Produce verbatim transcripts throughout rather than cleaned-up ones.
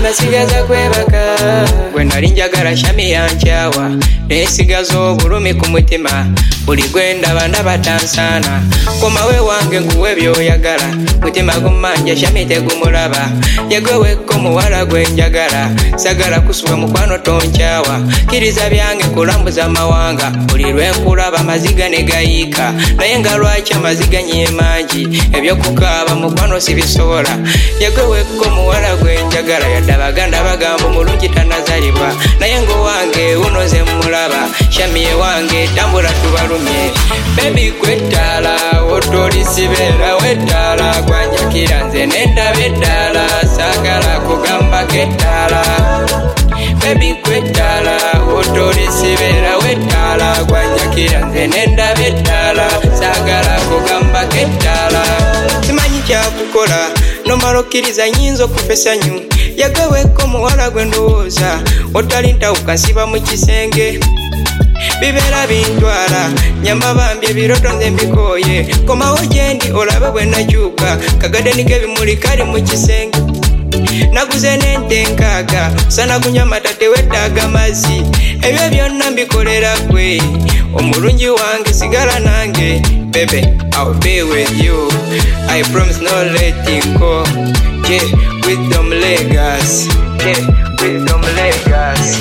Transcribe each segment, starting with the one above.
nasigaza kwebaka gwe nali njagala shami yankyawa nesigaza obulumi ku mutima buli gwe ndaba ndaba tansana komawe wange nkuwe byoyagala mutima gumanja shami tegumulaba yegwewekko muwala gwe njagala sagala kusuba mukwano tonkyawa kiriza byange kulambuza amawanga buli lwenkulaba maziga negayiika naye nga lwaki amaziga nyemangi ebyokukaaba mukwano sibisobola yegwewekko muwala gwe njagala yadde abaganda bagamba omulungi tanazalibwa naye ngowange unoze mulaba shamiye wange tambula tubalumye bebi kwetala otolisibera wetala gwanjakira nze nendaba eddala sagala kugamba kettala bebi kwetala otolisibera wetala gwanjakira nze nendaba eddala sagala kugamba kettala simanyi kyakukola nomala okkiriza nyinza okufesa nyu yagaweko muwala gwe ndowooza otali ntawuka nsiba mu kisenge bibeera bintwala nyamba bambi ebiroto nze mbikooye komawo gyendi olabe bwe nakyuka kagadeni k'ebimuli kali mu kisenge naguze n'ente nkaaga osana kunywa amata teweetaaga mazzi ebyo byonna mbikolera gwe omulungi wange sigala nange bebe I'll be with you I promise no letting go yeah wisdom legacy yeah wisdom legacy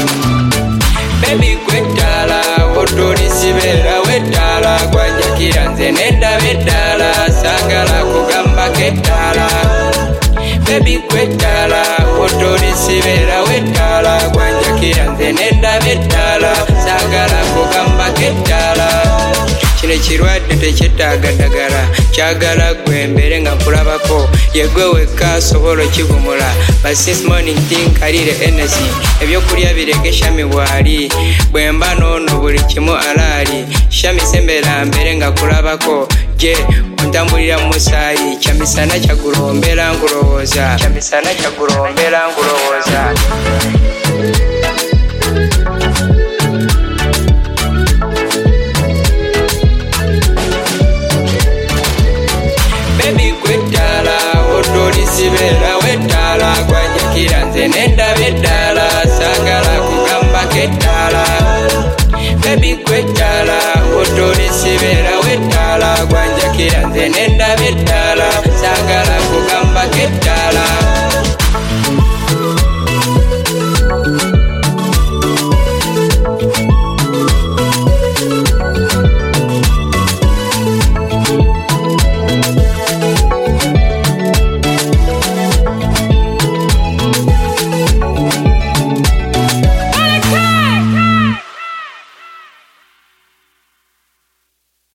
baby kwetala otolisibera wetala gwanjakira nze nendaba eddala sagala kugamba kettala baby kwetala otolisibera wetala gwanjakira nze nendaba eddala sagala kugamba kettala kino ekirwadde tekyetaaga ddagala kyagala gwe mbere nga nkulabako yegwe wekka asobola okivumula but since morning tinkalire energy ebyokulya birege shami bwali bwe mba noono buli kimu alaali shami sembera mbere nga kulabako je ontambulira mu musaayi kyamisana kyagulombera nkulowooza kyamisana kyagulombera nkulowooza